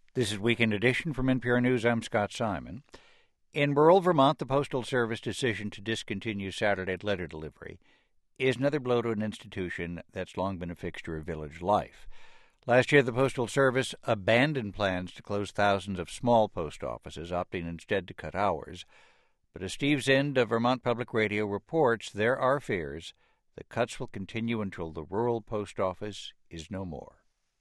This is Weekend Edition from NPR News. I'm Scott Simon. In rural Vermont, the Postal Service decision to discontinue Saturday letter delivery is another blow to an institution that's long been a fixture of village life. Last year, the Postal Service abandoned plans to close thousands of small post offices, opting instead to cut hours. But as Steve Zinn of Vermont Public Radio reports, there are fears the cuts will continue until the rural post office is no more.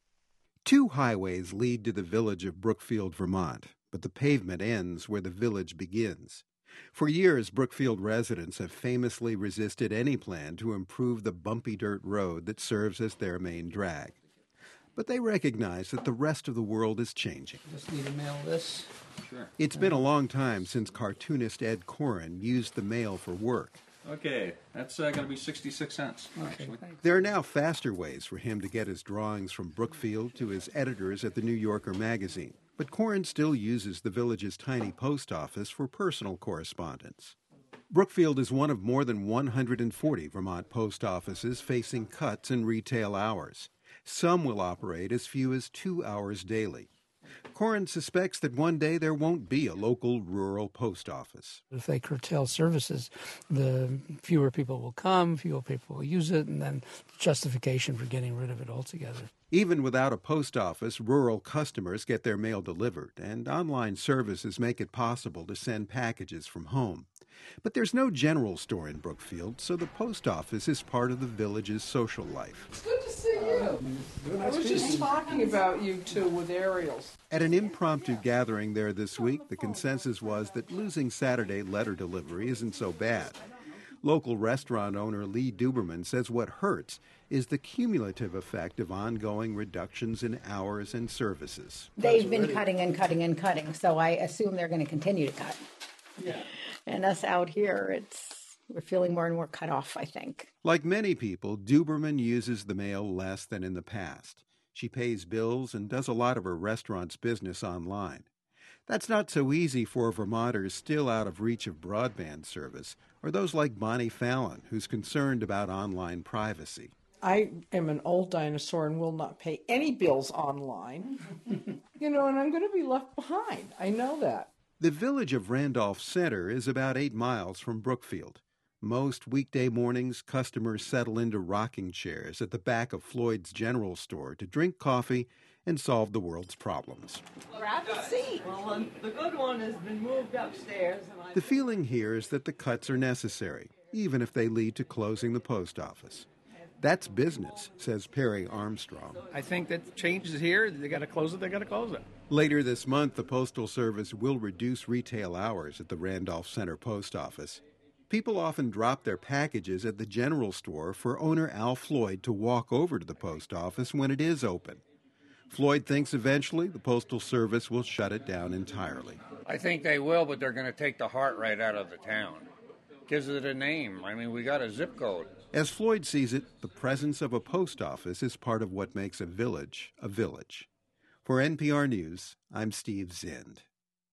Two highways lead to the village of Brookfield, Vermont, but the pavement ends where the village begins. For years, Brookfield residents have famously resisted any plan to improve the bumpy dirt road that serves as their main drag. But they recognize that the rest of the world is changing. Just need to mail this. Sure. It's been a long time since cartoonist Ed Koren used the mail for work. Okay, that's going to be 66 cents, actually. There are now faster ways for him to get his drawings from Brookfield to his editors at the New Yorker magazine. But Koren still uses the village's tiny post office for personal correspondence. Brookfield is one of more than 140 Vermont post offices facing cuts in retail hours. Some will operate as few as 2 hours daily. Koren suspects that one day there won't be a local rural post office. If they curtail services, the fewer people will come, fewer people will use it, and then justification for getting rid of it altogether. Even without a post office, rural customers get their mail delivered, and online services make it possible to send packages from home. But there's no general store in Brookfield, so the post office is part of the village's social life. It's good to see you. I was just talking about you two with Ariel's. At an impromptu gathering there this week, the consensus was that losing Saturday letter delivery isn't so bad. Local restaurant owner Lee Duberman says what hurts is the cumulative effect of ongoing reductions in hours and services. They've been cutting and cutting and cutting, so I assume they're going to continue to cut. Yeah. And us out here, we're feeling more and more cut off, I think. Like many people, Duberman uses the mail less than in the past. She pays bills and does a lot of her restaurant's business online. That's not so easy for Vermonters still out of reach of broadband service, or those like Bonnie Fallon, who's concerned about online privacy. I am an old dinosaur and will not pay any bills online. And I'm going to be left behind. I know that. The village of Randolph Center is about 8 miles from Brookfield. Most weekday mornings, customers settle into rocking chairs at the back of Floyd's General Store to drink coffee and solve the world's problems. Grab a seat. Well, the good one has been moved upstairs. The feeling here is that the cuts are necessary, even if they lead to closing the post office. That's business, says Perry Armstrong. I think that change is here. They got to close it. They got to close it. Later this month, the Postal Service will reduce retail hours at the Randolph Center Post Office. People often drop their packages at the general store for owner Al Floyd to walk over to the post office when it is open. Floyd thinks eventually the Postal Service will shut it down entirely. I think they will, but they're going to take the heart right out of the town. Gives it a name. We got a zip code. As Floyd sees it, the presence of a post office is part of what makes a village a village. For NPR News, I'm Steve Zinn.